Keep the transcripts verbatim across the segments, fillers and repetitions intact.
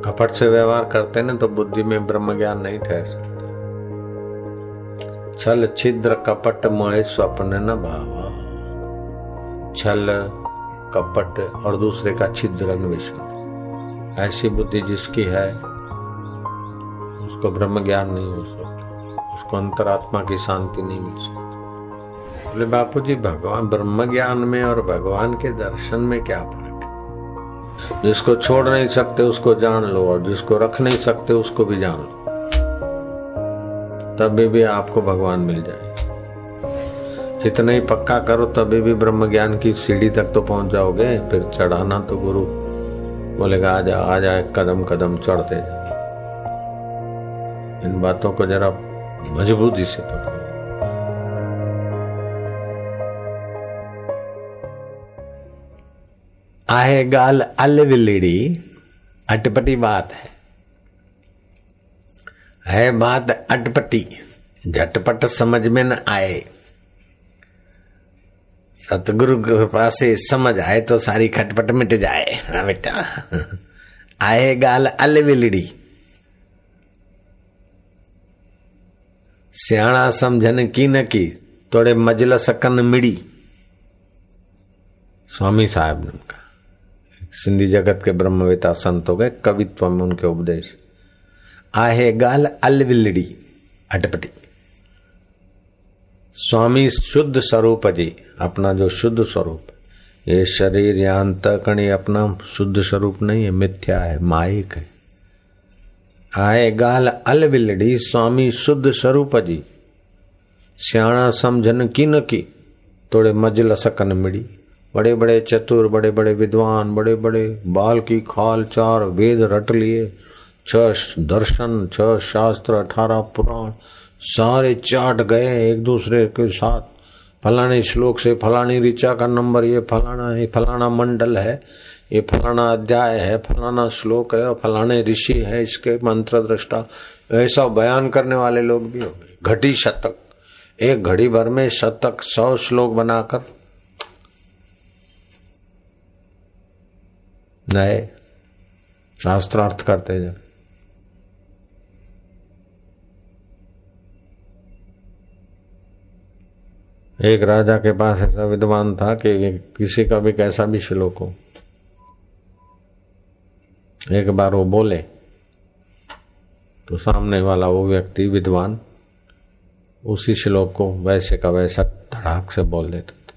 कपट से व्यवहार करते ना तो बुद्धि में ब्रह्म ज्ञान नहीं ठहर सकता। छल छिद्र कपट मोहे स्वप्न न भावा। छल कपट और दूसरे का छिद्र अन्वेषण, ऐसी बुद्धि जिसकी है उसको ब्रह्म ज्ञान नहीं हो सकता, उसको अंतरात्मा की शांति नहीं मिल सकती। बोले बापू जी, भगवान ब्रह्म ज्ञान में और भगवान के दर्शन में क्या फर्क है? जिसको छोड़ नहीं सकते उसको जान लो, और जिसको रख नहीं सकते उसको भी जान लो, तभी भी आपको भगवान मिल जाए। इतना ही पक्का करो तभी भी ब्रह्म ज्ञान की सीढ़ी तक तो पहुंच जाओगे। फिर चढ़ाना तो गुरु बोलेगा आजा आजा, कदम कदम चढ़ते जा। इन बातों को जरा मजबूती से पकड़ो। आहे गाल अलविलड़ी, अटपटी बात है है बात अटपटी, झटपट समझ में न आए। सतगुरु कृपा से समझ आए तो सारी खटपट मिट जाए। हाँ बेटा, आए गाल अलविलड़ी, सियाणा समझन की न की, थोड़े मजल सकन मिड़ी। स्वामी साहब ने कहा, सिंधी जगत के ब्रह्मवेता संत हो गए, कवित्व में उनके उपदेश। आहे गाल अलविलड़ी, अटपटी। स्वामी शुद्ध स्वरूप जी, अपना जो शुद्ध स्वरूप, ये शरीर या अंतःकरण अपना शुद्ध स्वरूप नहीं है, मिथ्या है, माइक है। आए गाल अलविलड़ी, स्वामी शुद्ध स्वरूप जी, सियाणा समझन की न की, थोड़े मजल सकन मिड़ी। बड़े बड़े चतुर, बड़े बड़े विद्वान, बड़े बड़े बाल की खाल, चार वेद रट लिए, छह दर्शन, छह शास्त्र, अठारह पुराण, सारे चाट गए एक दूसरे के साथ। फलाने श्लोक से फलानी ऋचा का नंबर, ये फलाना है, फलाना मंडल है, ये फलाना अध्याय है, फलाना श्लोक है, और फलाने ऋषि है, इसके मंत्र दृष्टा। ऐसा बयान करने वाले लोग भी हो गए। घटी शतक, एक घड़ी भर में शतक सौ श्लोक बनाकर नए शास्त्रार्थ करते जाए। एक राजा के पास ऐसा विद्वान था कि किसी का भी कैसा भी श्लोक हो, एक बार वो बोले तो सामने वाला वो व्यक्ति विद्वान उसी श्लोक को वैसे का वैसा धड़ाक से बोल देता था।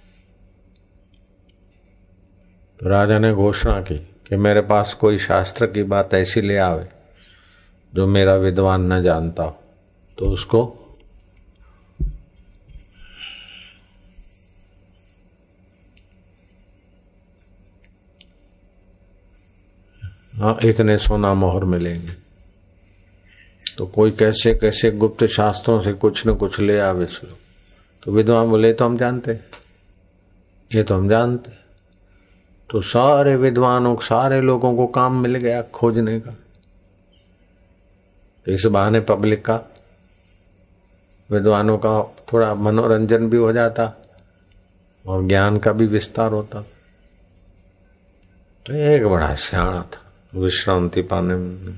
तो राजा ने घोषणा की कि मेरे पास कोई शास्त्र की बात ऐसी ले आवे जो मेरा विद्वान न जानता हो, तो उसको हाँ इतने सोना मोहर मिलेंगे। तो कोई कैसे कैसे गुप्त शास्त्रों से कुछ न कुछ ले आवे श्लोक। तो विद्वान बोले तो हम जानते, ये तो हम जानते। तो सारे विद्वानों, सारे लोगों को काम मिल गया खोजने का। तो इस बहाने पब्लिक का, विद्वानों का थोड़ा मनोरंजन भी हो जाता और ज्ञान का भी विस्तार होता। तो एक बड़ा सियाणा था, विश्रांति पाने में।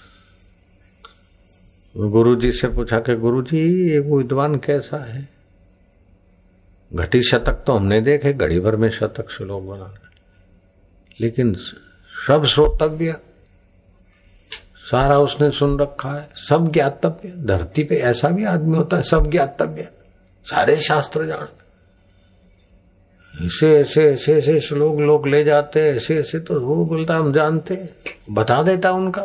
गुरुजी से पूछा कि गुरुजी ये वो विद्वान कैसा है? घटी शतक तो हमने देखे, घड़ी भर में शतक श्लोक बनाना, लेकिन सब श्रोतव्य, सारा उसने सुन रखा है, सब ज्ञातव्य। धरती पे ऐसा भी आदमी होता है, सब ज्ञातव्य, सारे शास्त्र जान। ऐसे ऐसे ऐसे ऐसे श्लोक लोग ले जाते, ऐसे ऐसे, तो वो बोलता हम जानते, बता देता उनका।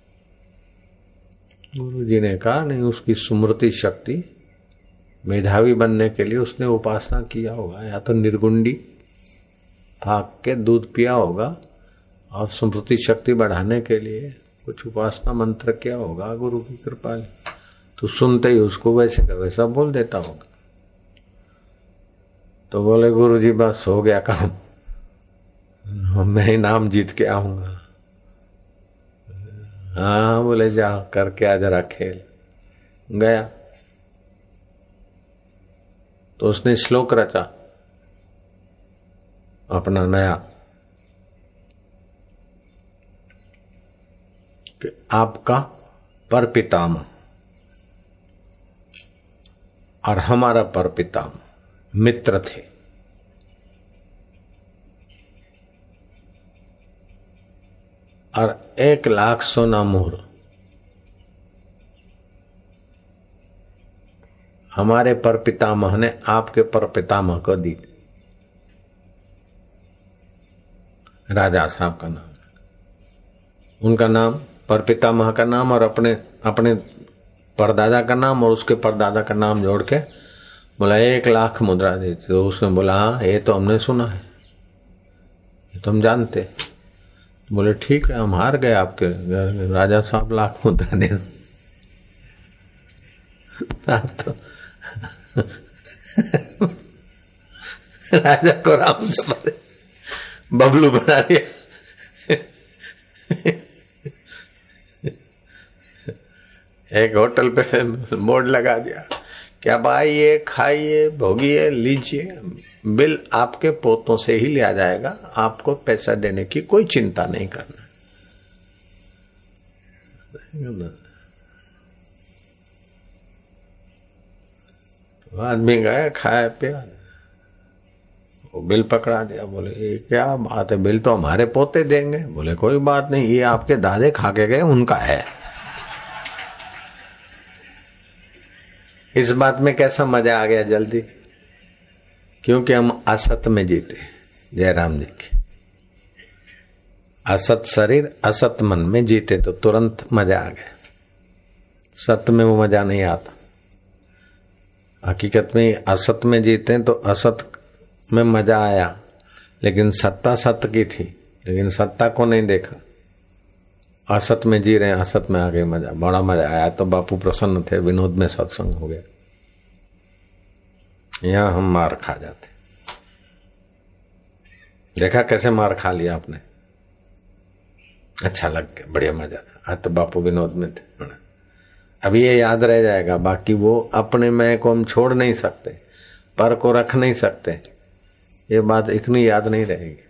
गुरु जी ने कहा नहीं, उसकी स्मृति शक्ति, मेधावी बनने के लिए उसने उपासना किया होगा, या तो निर्गुंडी फाक के दूध पिया होगा, और स्मृति शक्ति बढ़ाने के लिए कुछ उपासना मंत्र किया होगा गुरु की कृपा। तो सुनते ही उसको वैसे का वैसा बोल देता होगा। तो बोले गुरु जी बस हो गया काम, मैं इनाम जीत के आऊंगा। हाँ बोले जा करके आ जरा खेल। गया तो उसने श्लोक रचा अपना नया, कि आपका परपितामह और हमारा परपितामह मित्र थे। और एक लाख सोना मोहर हमारे परपितामह ने आपके परपितामह को दी। राजा साहब का नाम, उनका नाम, परपितामह का नाम और अपने अपने परदादा का नाम और उसके परदादा का नाम जोड़ के बोला एक लाख मुद्रा दी। तो उसने बोला हाँ ये तो हमने सुना है, ये तो हम जानते। बोले ठीक है हम हार गए आपके राजा साहब, लाख मुद्रा दे। आप तो राजा को राम से बबलू बना दिया। एक होटल पे बोर्ड लगा दिया क्या भाई ये खाइए भोगिए लीजिए, बिल आपके पोतों से ही लिया जाएगा, आपको पैसा देने की कोई चिंता नहीं करना। तो आदमी गए खाया पिया, वो बिल पकड़ा दिया। बोले ये क्या बात है, बिल तो हमारे पोते देंगे। बोले कोई बात नहीं, ये आपके दादे खा के गए उनका है। इस बात में कैसा मजा आ गया जल्दी, क्योंकि हम असत में जीते। जयराम जी की असत शरीर असत मन में जीते तो तुरंत मजा आ गया। सत्य में वो मजा नहीं आता। हकीकत में असत में जीते तो असत में मजा आया, लेकिन सत्ता सत्य की थी, लेकिन सत्ता को नहीं देखा। असत में जी रहे हैं, असत में आ गए मजा, बड़ा मजा आया। तो बापू प्रसन्न थे, विनोद में सत्संग हो गया। यहां हम मार खा जाते। देखा कैसे मार खा लिया आपने, अच्छा लग गया, बढ़िया मजा। आज तो बापू विनोद में थे। अभी ये याद रह जाएगा, बाकी वो अपने मैं को हम छोड़ नहीं सकते, पर को रख नहीं सकते, ये बात इतनी याद नहीं रहेगी।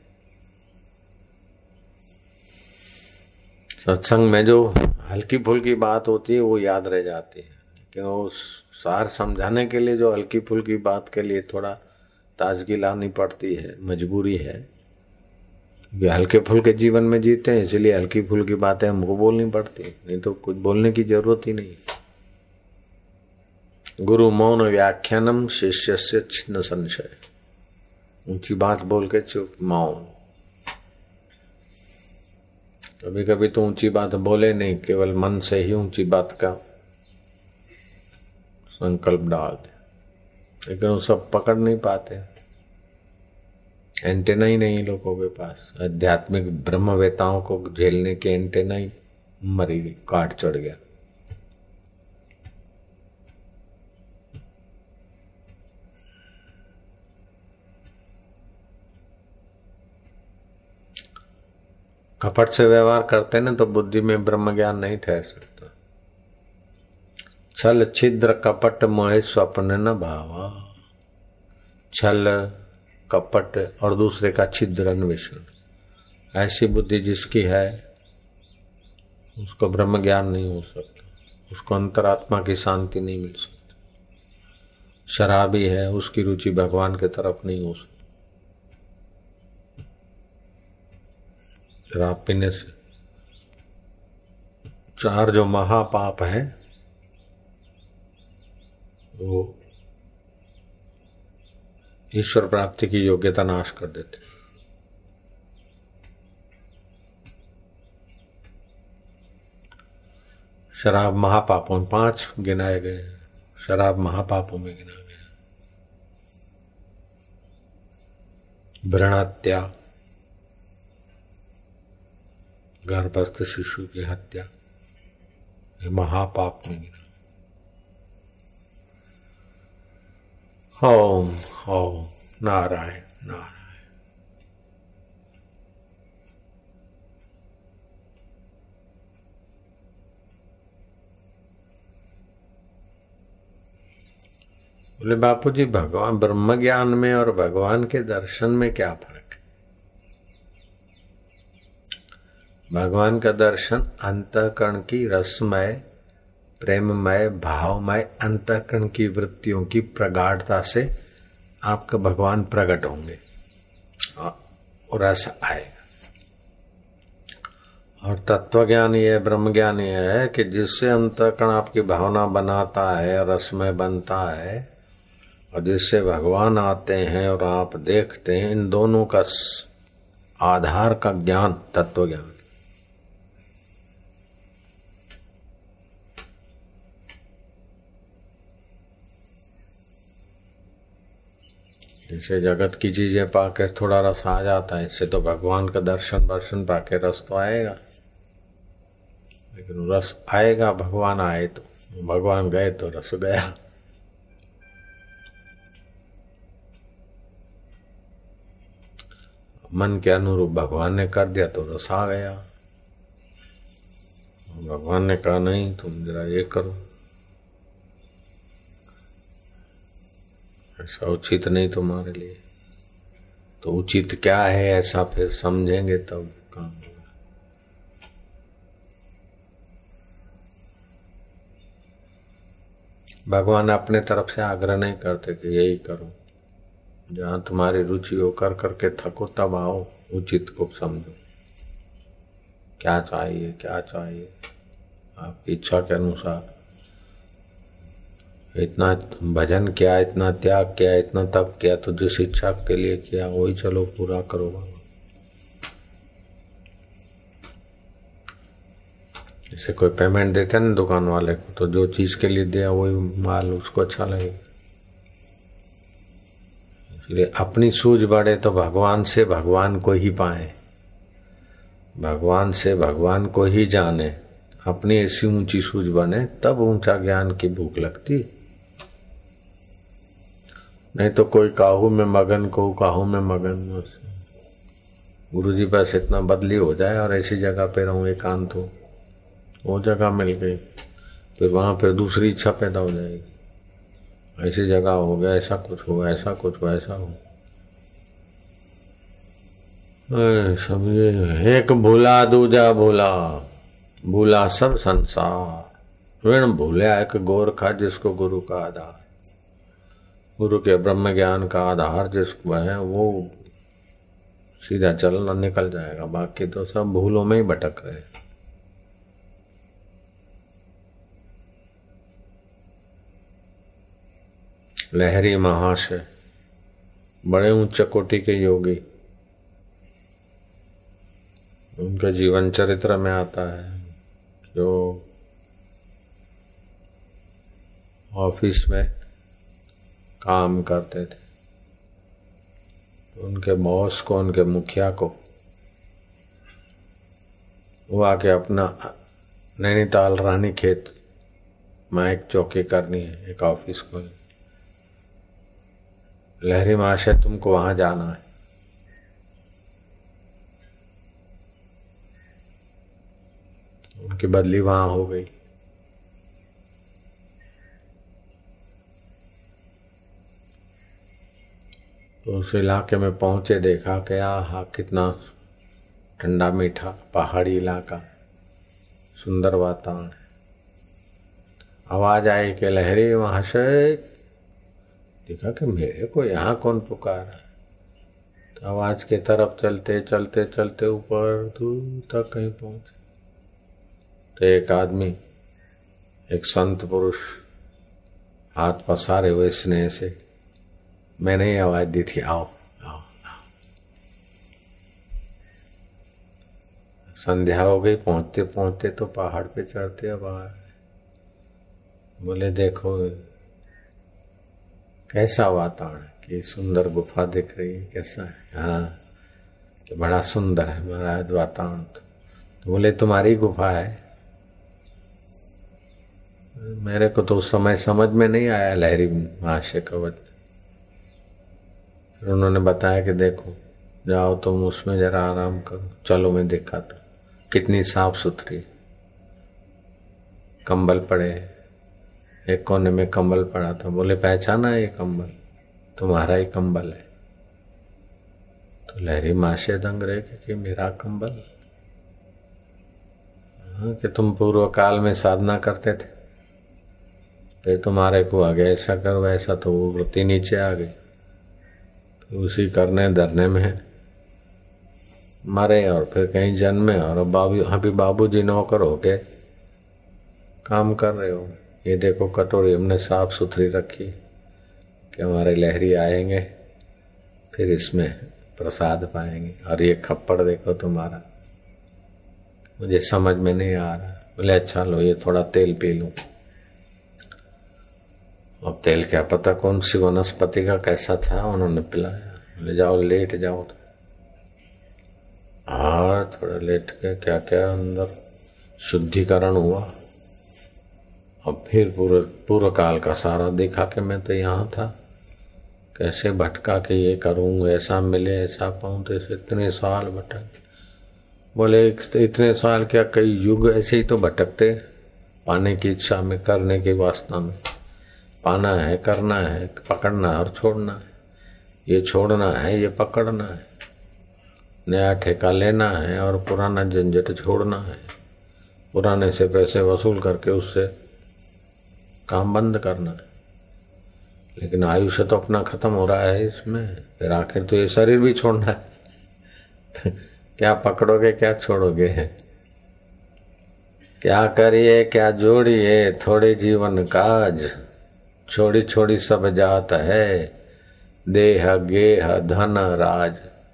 सत्संग में जो हल्की फुल्की बात होती है वो याद रह जाती है, लेकिन वो सार समझाने के लिए जो हल्की फुल्की बात के लिए थोड़ा ताजगी लानी पड़ती है, मजबूरी है। ये हल्के फुल्के जीवन में जीते हैं, इसलिए हल्की फुल्की बातें हमको बोलनी पड़ती है, नहीं तो कुछ बोलने की जरूरत ही नहीं। गुरु मौन व्याख्यानम शिष्यस्य छिन्न संशय। ऊंची बात बोल के चुप, मौन। कभी कभी तो ऊंची बात बोले नहीं, केवल मन से ही ऊंची बात का संकल्प डाल दे, लेकिन वो सब पकड़ नहीं पाते। एंटेना ही नहीं लोगों के पास। आध्यात्मिक ब्रह्मवेताओं को झेलने के एंटेना ही मरी गई, काट चढ़ गया। कपट से व्यवहार करते ना तो बुद्धि में ब्रह्म ज्ञान नहीं ठहर सकता। छल छिद्र कपट मोहे स्वप्न न भावा। छल कपट और दूसरे का छिद्र अन्वेषण, ऐसी बुद्धि जिसकी है उसको ब्रह्म ज्ञान नहीं हो सकता, उसको अंतरात्मा की शांति नहीं मिल सकती। शराबी है, उसकी रुचि भगवान के तरफ नहीं हो सकती। शराब पीने से चार जो महापाप है वो ईश्वर प्राप्ति की योग्यता नाश कर देते। शराब महापापों में पांच गिनाए गए, शराब महापापों में गिना गया। भ्रूणहत्या, गर्भस्थ शिशु की हत्या, ये महापाप में गिना। ओम ओम नारायण नारायण। बोले बापू जी भगवान ब्रह्म ज्ञान में और भगवान के दर्शन में क्या फर्क है? भगवान का दर्शन अंतःकरण की रसमय, प्रेममय, भावमय अंतःकरण की वृत्तियों की प्रगाढ़ता से आपका भगवान प्रकट होंगे और रस आएगा। और तत्व ज्ञान ये ब्रह्म ज्ञान ये है कि जिससे अंतःकरण आपकी भावना बनाता है, रसमय बनता है, और जिससे भगवान आते हैं और आप देखते हैं, इन दोनों का आधार का ज्ञान तत्व ज्ञान। जैसे जगत की चीजें पाकर थोड़ा रस आ जाता है, इससे तो भगवान का दर्शन दर्शन पाके रस तो आएगा, लेकिन रस आएगा भगवान आए तो, भगवान गए तो रस गया। मन के अनुरूप भगवान ने कर दिया तो रस आ गया, भगवान ने कहा नहीं तुम जरा ये करो, ऐसा उचित नहीं तुम्हारे लिए, तो उचित क्या है ऐसा फिर समझेंगे तब काम होगा। भगवान अपने तरफ से आग्रह नहीं करते कि यही करो, जहां तुम्हारी रुचि हो कर करके थको तब आओ, उचित को समझो, क्या चाहिए क्या चाहिए आपकी इच्छा के अनुसार। इतना भजन किया, इतना त्याग किया, इतना तप किया, तो जिस इच्छा के लिए किया वही चलो पूरा करो बाबा। जैसे कोई पेमेंट देते हैं ना दुकान वाले को, तो जो चीज के लिए दिया वही माल उसको अच्छा लगेगा। इसलिए अपनी सूझ बढ़े तो भगवान से भगवान को ही पाए, भगवान से भगवान को ही जाने। अपनी ऐसी ऊंची सूझ बने तब ऊंचा ज्ञान की भूख लगती, नहीं तो कोई काहू में मगन को काहू में मगन। गुरु जी बस इतना बदली हो जाए और ऐसी जगह पे रहूं एकांत हो, वो जगह मिल गई, फिर वहां फिर दूसरी इच्छा पैदा हो जाएगी, ऐसी जगह हो गया, ऐसा कुछ हो, ऐसा कुछ हो, ऐसा हो। समझे, एक भूला दूजा भूला, भूला सब संसार, ऋण भूला एक गोरखा जिसको गुरु का आधार। गुरु के ब्रह्म ज्ञान का आधार जिसको है वो सीधा चलना निकल जाएगा, बाकी तो सब भूलों में ही भटक रहे। लहरी महाशय बड़े उच्च कोटि के योगी, उनके जीवन चरित्र में आता है जो ऑफिस में काम करते थे, उनके बॉस को, उनके मुखिया को वो आके अपना नैनीताल रानी खेत में एक चौकी करनी है, एक ऑफिस को, लहरी महाशय तुमको वहां जाना है। उनकी बदली वहां हो गई। तो उस इलाके में पहुंचे, देखा कि आहा कितना ठंडा मीठा पहाड़ी इलाका, सुंदर वातावरण। आवाज आई कि लहरी महाशय, देखा कि मेरे को यहाँ कौन पुकारा। तो आवाज के तरफ चलते चलते चलते ऊपर दूर तक कहीं पहुंचे, तो एक आदमी, एक संत पुरुष हाथ पसारे हुए स्नेह से, मैंने ही आवाज दी थी, आओ आओ आओ। संध्या हो गई, पहुंचते पहुंचते तो पहाड़ पे चढ़ते अब आए। बोले देखो कैसा वातावरण, कि सुंदर गुफा दिख रही है, कैसा है? हाँ, कि बड़ा सुंदर है महाराज वातावरण। तो बोले तुम्हारी गुफा है? मेरे को तो उस समय समझ में नहीं आया लहरी महाशय का वचन। फिर उन्होंने बताया कि देखो जाओ तुम उसमें जरा आराम करो, चलो मैं दिखाता कितनी साफ सुथरी, कंबल पड़े, एक कोने में कंबल पड़ा था। बोले पहचाना ये कंबल? तुम्हारा ही कंबल है। तो लहरी माशे दंग रहे कि मेरा कंबल? हाँ, कि तुम पूर्व काल में साधना करते थे, फिर तुम्हारे को आ गया ऐसा कर वैसा, तो वो वृत्ति नीचे आ गई, तो उसी करने धरने में मरे और फिर कहीं जन्मे, और बाबू अभी बाबूजी नौकर हो के काम कर रहे हो। ये देखो कटोरी हमने साफ सुथरी रखी कि हमारे लहरी आएंगे फिर इसमें प्रसाद पाएंगे, और ये खप्पड़ देखो तुम्हारा, मुझे समझ में नहीं आ रहा। बोले अच्छा लो ये थोड़ा तेल पी लूं। अब तेल क्या पता कौन सी वनस्पति का कैसा था, उन्होंने पिलाया। ले जाओ लेट जाओ, और थोड़ा लेट के क्या क्या अंदर शुद्धिकरण हुआ। अब फिर पूरे पूर्व काल का सारा देखा कि मैं तो यहाँ था, कैसे भटका के ये करूँ, ऐसा मिले ऐसा पाऊँ, तो ऐसे इतने साल भटक। बोले इतने साल क्या, कई युग ऐसे ही तो भटकते, पाने की इच्छा में, करने की वासना में। पाना है, करना है, पकड़ना है और छोड़ना है, ये छोड़ना है, ये पकड़ना है, नया ठेका लेना है और पुराना झंझट छोड़ना है, पुराने से पैसे वसूल करके उससे काम बंद करना है। लेकिन आयुष्य तो अपना खत्म हो रहा है इसमें, फिर आखिर तो ये शरीर भी छोड़ना है। तो क्या पकड़ोगे क्या छोड़ोगे, क्या करिए क्या जोड़िए, थोड़े जीवन काज, छोड़ी छोड़ी सब जात है, देह गेह धन राज।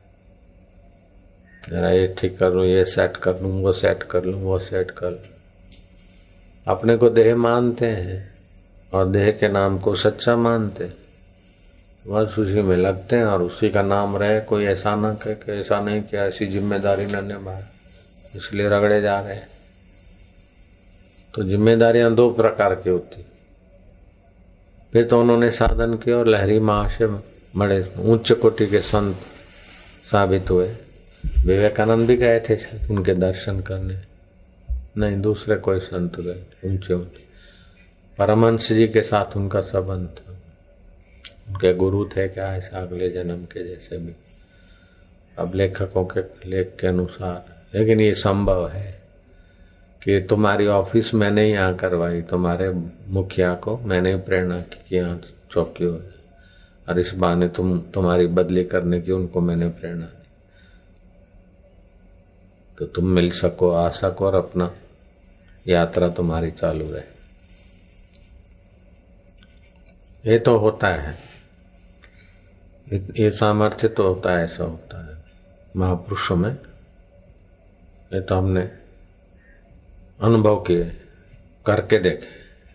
जरा ये ठीक कर लूं, ये सेट कर लूं, वो सेट कर लूं, वो सेट कर लूं। अपने को देह मानते हैं और देह के नाम को सच्चा मानते, बस उसी में लगते हैं और उसी का नाम रहे। कोई ऐसा ना कहे कि ऐसा नहीं किया, ऐसी जिम्मेदारी न निभाए, इसलिए रगड़े जा रहे हैं। तो जिम्मेदारियां दो प्रकार की होती। फिर तो उन्होंने साधन किया और लहरी महाशय बड़े उच्च कोटि के संत साबित हुए। विवेकानंद भी गए थे उनके दर्शन करने, नहीं दूसरे कोई संत गए ऊंचे ऊंचे। परमहंस जी के साथ उनका संबंध था, उनके गुरु थे क्या ऐसा अगले जन्म के जैसे भी, अब लेखकों के लेख के अनुसार। लेकिन ये संभव है कि तुम्हारी ऑफिस मैंने ही यहाँ करवाई, तुम्हारे मुखिया को मैंने प्रेरणा की कि यहाँ चौकी हो, और इस बहाने तुम तुम्हारी बदली करने की उनको मैंने प्रेरणा दी, तो तुम मिल सको, आ सको और अपना यात्रा तुम्हारी चालू रहे। ये तो होता है, ये सामर्थ्य तो होता है, ऐसा होता है महापुरुषों में। ये तो हमने अनुभव किए, करके देखे।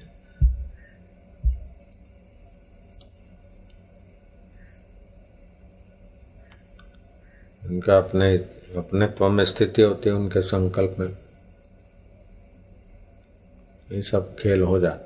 उनका अपने अपने त्व में स्थिति होती है, उनके संकल्प में ये सब खेल हो जाते।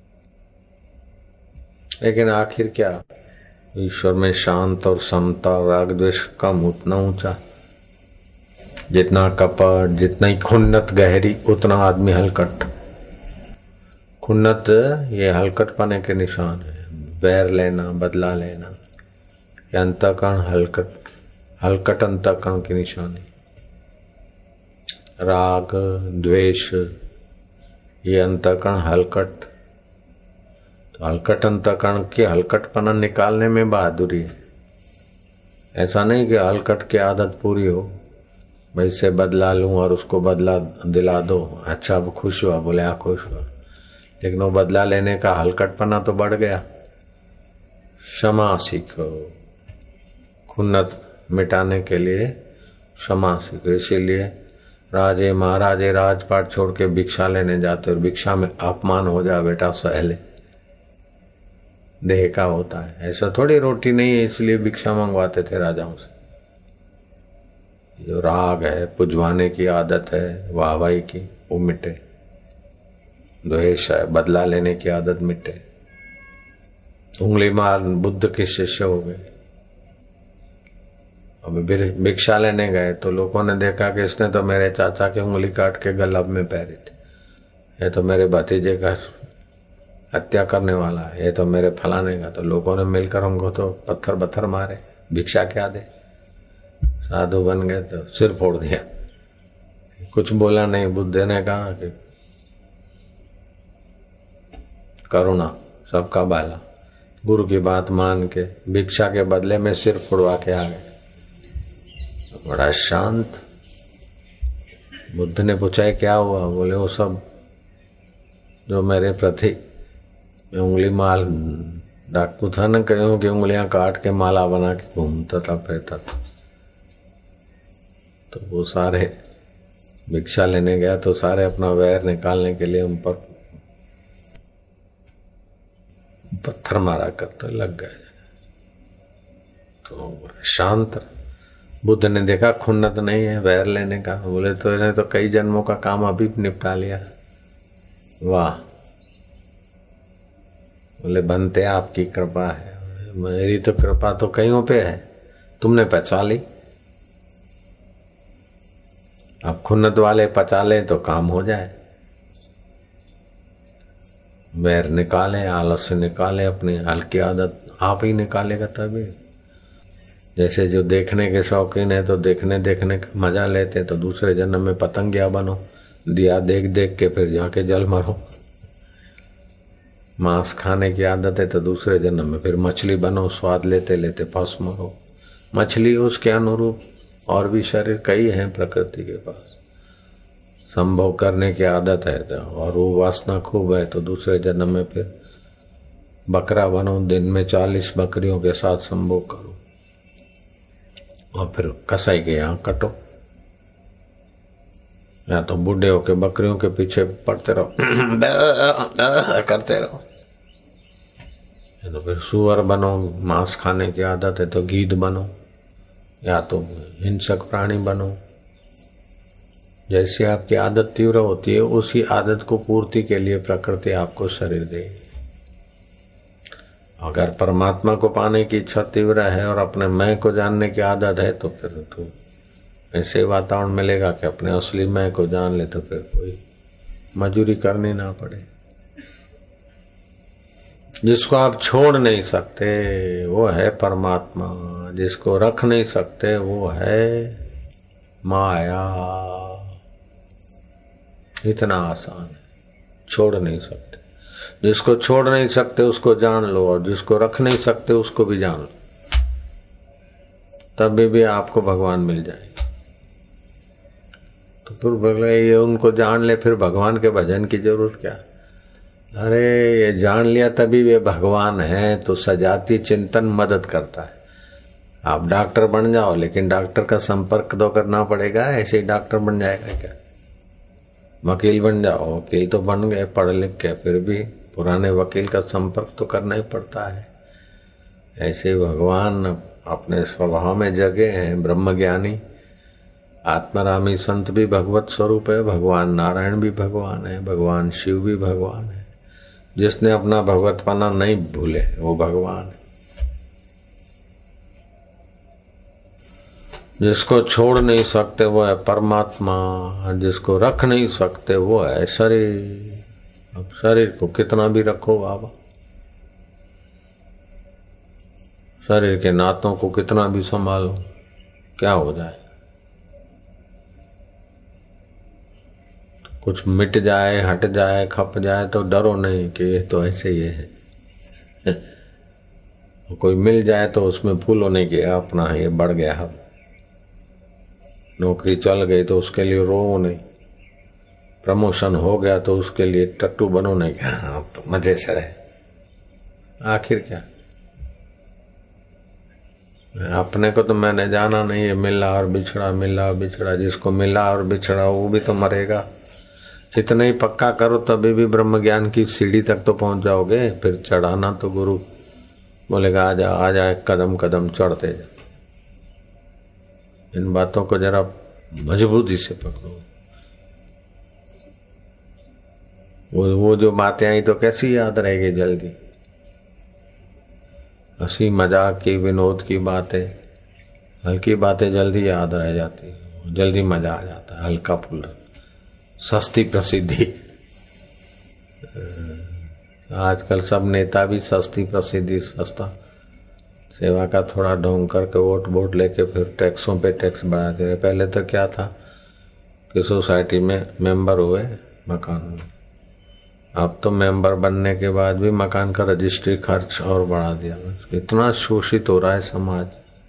लेकिन आखिर क्या, ईश्वर में शांत और समता, राग द्वेष कम, उतना ऊंचा। जितना कपट, जितना ही खुन्नत गहरी, उतना आदमी हलकट। खुन्नत ये हलकट पाने के निशान है, बैर लेना, बदला लेना, ये अंतःकरण हलकट, हलकट अंतःकरण की निशानी। राग द्वेष ये अंतःकरण हलकट, तो हलकट अंतःकरण के हलकटपना निकालने में बहादुरी है। ऐसा नहीं कि हलकट की आदत पूरी हो, भाई से बदला लूं और उसको बदला दिला दो, अच्छा अब खुश हुआ, बोले हाँ खुश हुआ, लेकिन वो बदला लेने का हलकटपना तो बढ़ गया। क्षमा सीखो, खुन्नत मिटाने के लिए क्षमा सीखो। इसीलिए राजे महाराजे राजपाट छोड़ के भिक्षा लेने जाते, और भिक्षा में अपमान हो जाए बेटा सहले, देह का होता है। ऐसा थोड़ी रोटी नहीं है इसलिए भिक्षा मंगवाते थे राजाओं से। जो राग है, पुजवाने की आदत है, वाहवाही की, वो मिटे। द्वेष है, बदला लेने की आदत मिटे। उंगली मार बुद्ध के शिष्य हो गए। अब भिक्षा लेने गए तो लोगों ने देखा कि इसने तो मेरे चाचा की उंगली काट के गलब में पहरी थी, ये तो मेरे भतीजे का हत्या करने वाला है, ये तो मेरे फलाने का। तो लोगों ने मिलकर हमको तो पत्थर पत्थर मारे, भिक्षा क्या दे। साधु बन गए तो सिर फोड़ दिया, कुछ बोला नहीं। बुद्ध ने कहा कि करुणा सबका बाला। गुरु की बात मान के भिक्षा के बदले में सिर फुड़वा के आ गए। बड़ा शांत। बुद्ध ने पूछा है क्या हुआ? बोले वो सब जो मेरे प्रति उंगली माल डाकू था न, कहीं की उंगलियां काट के माला बना के घूमता था फिरता था, तो वो सारे भिक्षा लेने गया तो सारे अपना वैर निकालने के लिए उन पर पत्थर मारा करते लग गए। तो शांत। बुद्ध ने देखा खुन्नत नहीं है वैर लेने का। बोले तो इन्हें तो कई जन्मों का काम अभी निपटा लिया। वाह। बोले बनते आपकी कृपा है। मेरी तो कृपा तो कईयों पे है, तुमने पचा ली। अब खुन्नत वाले पचा ले तो काम हो जाए। वैर निकाले, आलस्य निकाले, अपनी हल्की आदत आप ही निकालेगा तभी। जैसे जो देखने के शौकीन है तो देखने देखने का मजा लेते, तो दूसरे जन्म में पतंगिया बनो, दिया देख देख के फिर जाके जल मरो। मांस खाने की आदत है तो दूसरे जन्म में फिर मछली बनो, स्वाद लेते लेते फंस मरो। मछली उसके अनुरूप और भी शरीर कई हैं प्रकृति के पास, संभोग करने की आदत है तो, और वो वासना खूब है तो दूसरे जन्म में फिर बकरा बनो, दिन में चालीस बकरियों के साथ संभोग करो और फिर कसाई के यहाँ कटो, या तो बूढ़े होके बकरियों के पीछे पड़ते रहो करते रहो, या तो फिर सुअर बनो, मांस खाने की आदत है तो गीध बनो, या तो हिंसक प्राणी बनो। जैसी आपकी आदत तीव्र होती है उसी आदत को पूर्ति के लिए प्रकृति आपको शरीर देगी। अगर परमात्मा को पाने की इच्छा तीव्र है और अपने मैं को जानने की आदत है तो फिर तो ऐसे वातावरण मिलेगा कि अपने असली मैं को जान ले तो फिर कोई मजूरी करनी ना पड़े। जिसको आप छोड़ नहीं सकते वो है परमात्मा, जिसको रख नहीं सकते वो है माया। इतना आसान है, छोड़ नहीं सकते। जिसको छोड़ नहीं सकते उसको जान लो, और जिसको रख नहीं सकते उसको भी जान लो, तभी भी आपको भगवान मिल जाएंगे। तो फिर बोले ये उनको जान ले, फिर भगवान के भजन की जरूरत क्या? अरे ये जान लिया तभी वे भगवान हैं, तो सजाती चिंतन मदद करता है। आप डॉक्टर बन जाओ लेकिन डॉक्टर का संपर्क तो करना पड़ेगा, ऐसे ही डॉक्टर बन जाएगा क्या? वकील बन जाओ, वकील तो बन गए पढ़ लिख के, फिर भी पुराने वकील का संपर्क तो करना ही पड़ता है। ऐसे भगवान अपने स्वभाव में जगे हैं। ब्रह्मज्ञानी आत्मरामी संत भी भगवत स्वरूप है, भगवान नारायण भी भगवान है, भगवान शिव भी भगवान है। जिसने अपना भगवतपना नहीं भूले वो भगवान है। जिसको छोड़ नहीं सकते वो है परमात्मा, जिसको रख नहीं सकते वो है शरीर। अब शरीर को कितना भी रखो बाबा, शरीर के नातों को कितना भी संभालो, क्या हो जाए? कुछ मिट जाए, हट जाए, खप जाए तो डरो नहीं कि ये तो ऐसे ही है। कोई मिल जाए तो उसमें फूलो नहीं कि अपना ये बढ़ गया। अब नौकरी चल गई तो उसके लिए रो नहीं, प्रमोशन हो गया तो उसके लिए टट्टू बनो नहीं कि हाँ तो मजे से रहे। आखिर क्या? अपने को तो मैंने जाना नहीं है, मिला और बिछड़ा, मिला और बिछड़ा। जिसको मिला और बिछड़ा वो भी तो मरेगा। इतना ही पक्का करो तभी भी ब्रह्म ज्ञान की सीढ़ी तक तो पहुंच जाओगे। फिर चढ़ाना तो गुरु बोलेगा आजा आजा, कदम कदम चढ़ते जा। इन बातों को जरा मजबूती से पकड़ो। वो वो जो बातें आई तो कैसी याद रहेगी जल्दी? हंसी मजाक की, विनोद की बातें, हल्की बातें जल्दी याद रह जाती, जल्दी मजा आ जाता है। हल्का फुल्का, सस्ती प्रसिद्धि। आजकल सब नेता भी सस्ती प्रसिद्धि, सस्ता सेवा का थोड़ा ढोंग करके वोट वोट लेके फिर टैक्सों पे टैक्स बढ़ाते रहे। पहले तो क्या था, कि सोसाइटी में मेंबर हुए मकान में, अब तो मेंबर बनने के बाद भी मकान का रजिस्ट्री खर्च और बढ़ा दिया। इतना शोषित हो रहा है समाज,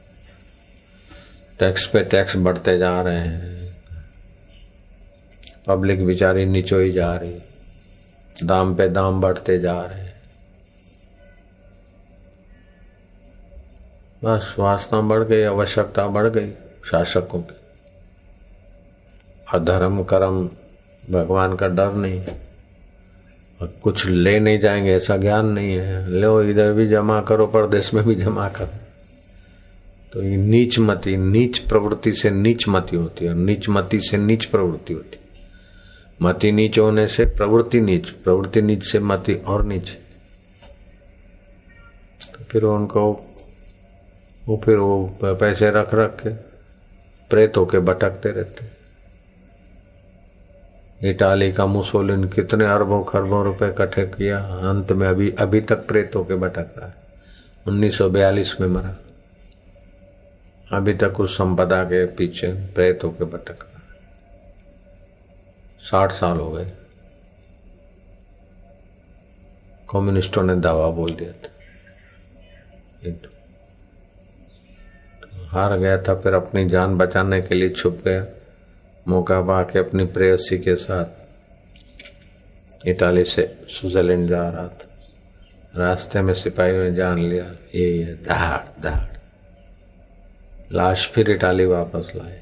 टैक्स पे टैक्स बढ़ते जा रहे हैं, पब्लिक बेचारी निचोई जा रही, दाम पे दाम बढ़ते जा रहे हैं। बस वासना बढ़ गई, आवश्यकता बढ़ गई शासकों की। अधर्म कर्म भगवान का डर नहीं, और कुछ ले नहीं जाएंगे ऐसा ज्ञान नहीं है। लो इधर भी जमा करो, परदेश में भी जमा करो। तो ये नीच मति, नीच प्रवृत्ति से नीच मति होती है, और नीच मति से नीच प्रवृत्ति होती है। मति नीच होने से प्रवृत्ति नीच, प्रवृत्ति नीच से मति और नीच। तो फिर उनको वो फिर वो पैसे रख रख के प्रेत होके भटकते रहते। इटाली का मुसोलिन कितने अरबों खरबों रुपए इकट्ठे किया, अंत में अभी अभी तक प्रेत होके भटक रहा है। उन्नीस सौ बयालीस में मरा, अभी तक उस संपदा के पीछे प्रेत होके भटक रहा है। साठ साल हो गए। कम्युनिस्टों ने दावा बोल दिया था, तो हार गया था। फिर अपनी जान बचाने के लिए छुप गया, मौका पा के अपनी प्रेयसी के साथ इटाली से स्विट्जरलैंड जा रहा था। रास्ते में सिपाही ने जान लिया ये ये दहाड़ दहाड़, लाश फिर इटाली वापस लाए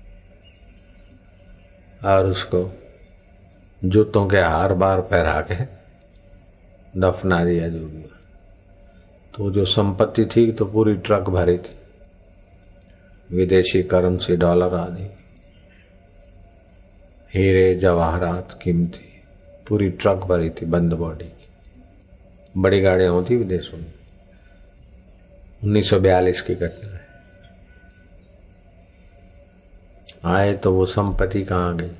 और उसको जूतों के हार बार पहरा के दफना दिया जो भी। तो जो संपत्ति थी तो पूरी ट्रक भरी थी, विदेशी करेंसी, डॉलर आदि, हीरे जवाहरात कीमती, पूरी ट्रक भरी थी बंद बॉडी की। बड़ी गाड़ियां होती विदेशों में। उन्नीस सौ बयालीस की घटना है। आए तो वो संपत्ति कहाँ गई?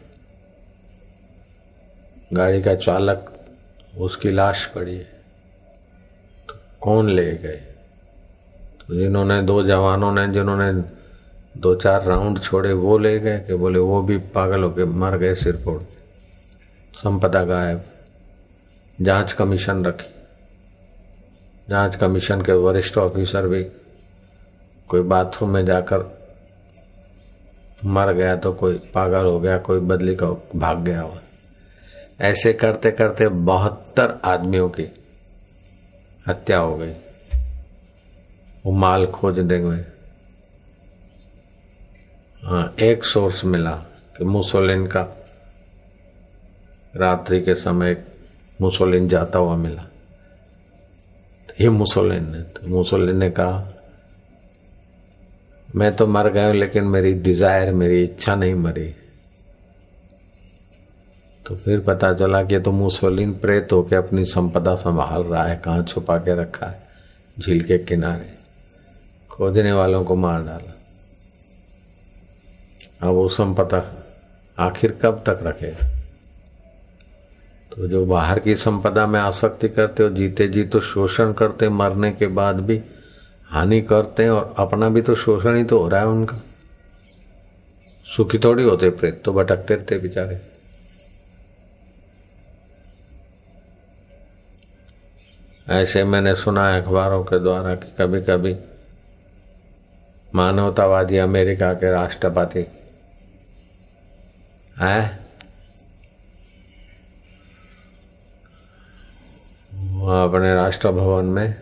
गाड़ी का चालक, उसकी लाश पड़ी है। तो कौन ले गए? तो जिन्होंने, दो जवानों ने जिन्होंने दो चार राउंड छोड़े वो ले गए, कि बोले वो भी पागल होके मर गए सिर फोड़ के। संपदा गायब। जांच कमीशन रखी, जांच कमीशन के वरिष्ठ ऑफिसर भी कोई बाथरूम में जाकर मर गया तो कोई पागल हो गया, कोई बदली का भाग गया हुआ। ऐसे करते करते बहत्तर आदमियों की हत्या हो गई। वो माल खोज देंगे। हाँ, एक सोर्स मिला कि मुसोलिन का रात्रि के समय मुसोलिन जाता हुआ मिला। तो ये मुसोलिन ने तो मुसोलिन ने कहा मैं तो मर गया लेकिन मेरी डिजायर, मेरी इच्छा नहीं मरी। तो फिर पता चला कि तो मुसोलिन प्रेत होके अपनी संपदा संभाल रहा है, कहाँ छुपा के रखा है, झील के किनारे। खोजने वालों को मार डाला। अब वो संपदा आखिर कब तक रखेगा? तो जो बाहर की संपदा में आसक्ति करते हो, जीते जी तो शोषण करते, मरने के बाद भी हानि करते हैं, और अपना भी तो शोषण ही तो हो रहा है उनका। सुखी थोड़ी होते प्रेत, तो भटकते रहते बेचारे। ऐसे मैंने सुना है अखबारों के द्वारा कि कभी कभी मानवतावादी अमेरिका के राष्ट्रपति हैं, वहाँ अपने राष्ट्र भवन में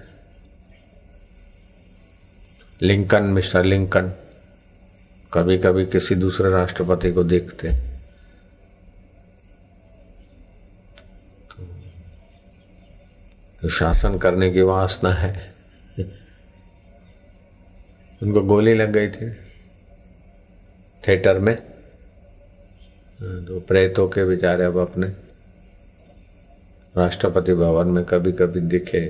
लिंकन, मिस्टर लिंकन कभी कभी किसी दूसरे राष्ट्रपति को देखते तो शासन करने की वासना है। उनको गोली लग गई थी थिएटर में, तो प्रेतों के बेचारे अब अपने राष्ट्रपति भवन में कभी कभी दिखे।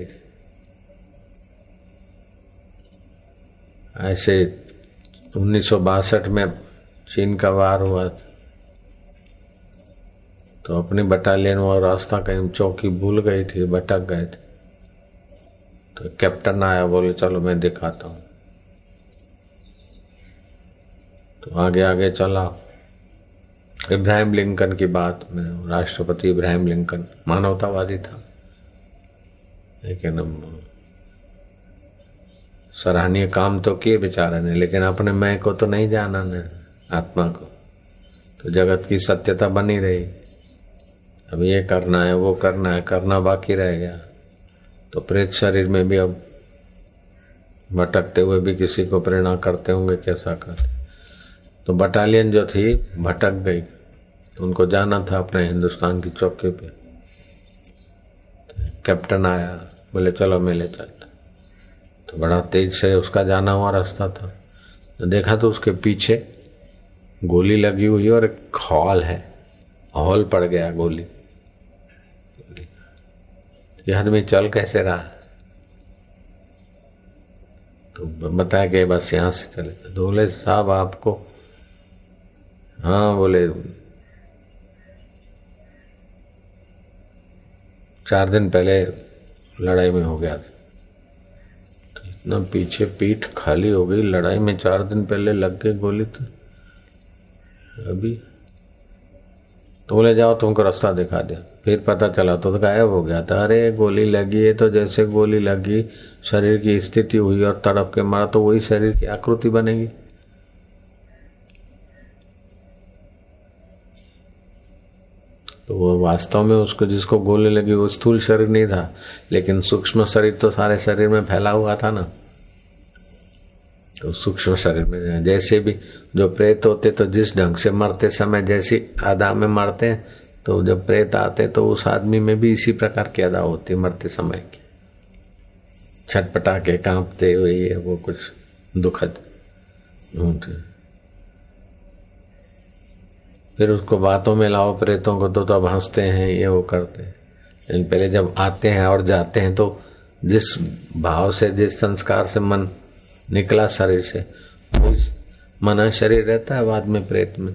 ऐसे उन्नीस सौ बासठ में चीन का वार हुआ तो अपनी बटालियन वो रास्ता कहीं चौकी भूल गई थी, भटक गए थे। तो कैप्टन आया, बोले चलो मैं दिखाता हूँ। तो आगे आगे चला, इब्राहिम लिंकन की बात में, राष्ट्रपति इब्राहिम लिंकन मानवतावादी था, लेकिन सराहनीय काम तो किए बेचारे ने, लेकिन अपने मैं को तो नहीं जाना ने, आत्मा को। तो जगत की सत्यता बनी रही। अब ये करना है, वो करना है, करना बाकी रह गया। तो प्रेत शरीर में भी अब भटकते हुए भी किसी को प्रेरणा करते होंगे, कैसा करते। तो बटालियन जो थी भटक गई, तो उनको जाना था अपने हिंदुस्तान की चौकी पे। कैप्टन आया, बोले चलो मेले चलता। तो बड़ा तेज से उसका जाना हुआ रास्ता था। तो देखा तो उसके पीछे गोली लगी हुई और एक हॉल है, हॉल पड़ गया गोली। ये आदमी चल कैसे रहा? तो बताया कि बस यहां से चले। तो बोले साहब आपको, हाँ बोले चार दिन पहले लड़ाई में हो गया था। तो इतना पीछे पीठ खाली हो गई, लड़ाई में चार दिन पहले लग गई गोली। तो अभी तो बोले जाओ तुमको रास्ता दिखा दिया। फिर पता चला तो गायब हो गया था। अरे गोली लगी है तो जैसे गोली लगी शरीर की स्थिति हुई और तड़प के मारा, तो वही शरीर की आकृति बनेगी। तो वो वास्तव में उसको जिसको गोली लगी वो स्थूल शरीर नहीं था, लेकिन सूक्ष्म शरीर तो सारे शरीर में फैला हुआ था ना। तो सूक्ष्म शरीर में जैसे भी जो प्रेत होते तो जिस ढंग से मरते समय जैसी अदा में मरते हैं, तो जब प्रेत आते तो उस आदमी में भी इसी प्रकार की अदा होती मरते समय की, छटपटा के कांपते हुए ये वो कुछ दुखद होते। फिर उसको बातों में लाओ प्रेतों को तो तब हंसते हैं, ये वो करते हैं। पहले जब आते हैं और जाते हैं तो जिस भाव से जिस संस्कार से मन निकला शरीर से, वो मन शरीर रहता है बाद में प्रेत में।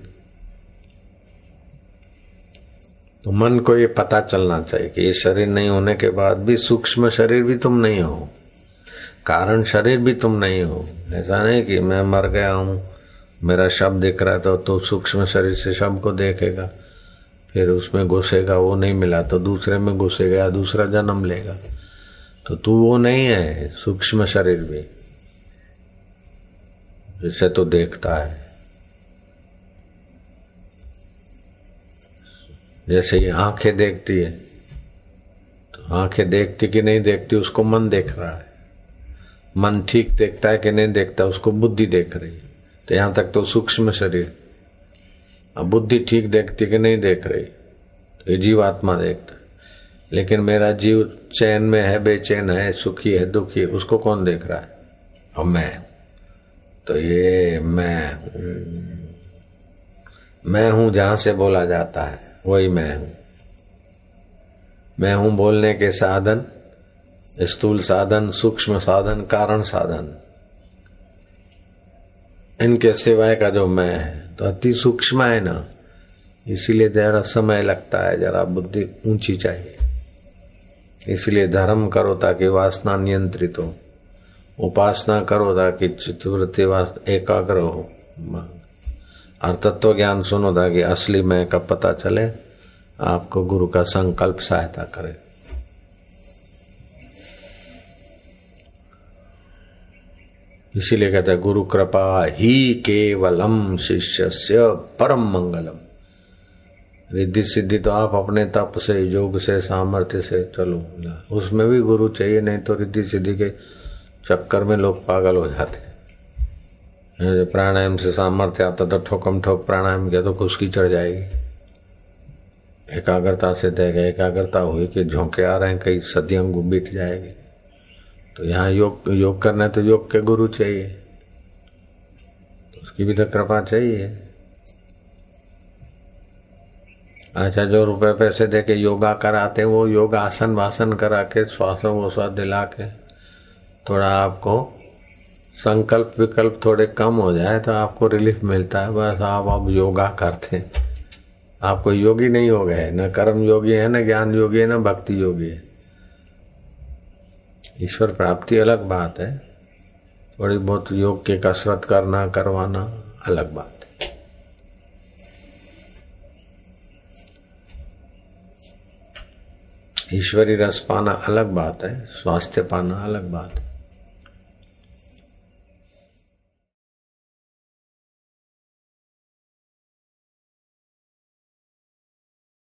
तो मन को ये पता चलना चाहिए कि ये शरीर नहीं होने के बाद भी सूक्ष्म शरीर भी तुम नहीं हो, कारण शरीर भी तुम नहीं हो। ऐसा नहीं कि मैं मर गया हूं, मेरा शब्द दिख रहा है तो, तो सूक्ष्म शरीर से शब्द को देखेगा, फिर उसमें घुसेगा, वो नहीं मिला तो दूसरे में घुसेगा, दूसरा जन्म लेगा। तो तू वो नहीं है, सूक्ष्म शरीर भी जिसे तो देखता है। जैसे ये आंखें देखती है, तो आंखें देखती कि नहीं देखती उसको मन देख रहा है। मन ठीक देखता है कि नहीं देखता उसको बुद्धि देख रही है। तो यहां तक तो सूक्ष्म शरीर। अब बुद्धि ठीक देखती कि नहीं देख रही, तो ये जीवात्मा देखता है। लेकिन मेरा जीव चैन में है, बेचैन है, सुखी है, दुखी है, उसको कौन देख रहा है? और मैं, तो ये मैं हूं, मैं हूं जहां से बोला जाता है वही मैं हूं। मैं हूं बोलने के साधन, स्थूल साधन, सूक्ष्म साधन, कारण साधन, इनके सिवाय का जो मैं है तो अति सूक्ष्म है ना, इसीलिए जरा समय लगता है, जरा बुद्धि ऊंची चाहिए। इसलिए धर्म करो ताकि वासना नियंत्रित हो, उपासना करो ताकि चित्तवृत्ति एकाग्र हो, और तत्व ज्ञान सुनो ताकि असली मैं का पता चले, आपको गुरु का संकल्प सहायता करे। इसीलिए कहते हैं गुरु कृपा ही केवलम शिष्यस्य परम मंगलम। रिद्धि सिद्धि तो आप अपने तप से, योग से, सामर्थ्य से चलो, उसमें भी गुरु चाहिए, नहीं तो रिद्धि सिद्धि के चक्कर में लोग पागल हो जाते हैं। प्राणायाम से सामर्थ्य आता तो ठोकम ठोक प्राणायाम किया तो खुशकी चढ़ जाएगी। एकाग्रता से देगा, एकाग्रता हुई कि झोंके आ रहे हैं, कई सदियों को बीत जाएगी। तो यहाँ योग योग करना है तो योग के गुरु चाहिए, तो उसकी भी तो कृपा चाहिए। अच्छा, जो रुपए पैसे दे के योगा कराते हैं वो योग आसन वासन करा के श्वास वोसा दिला के थोड़ा आपको संकल्प विकल्प थोड़े कम हो जाए तो आपको रिलीफ मिलता है। बस आप अब योगा करते हैं, आपको योगी नहीं हो गए, न कर्म योगी है, न ज्ञान योगी है, न भक्ति योगी है। ईश्वर प्राप्ति अलग बात है, थोड़ी बहुत योग की कसरत करना करवाना अलग बात है। ईश्वरी रस पाना अलग बात है, स्वास्थ्य पाना अलग बात है।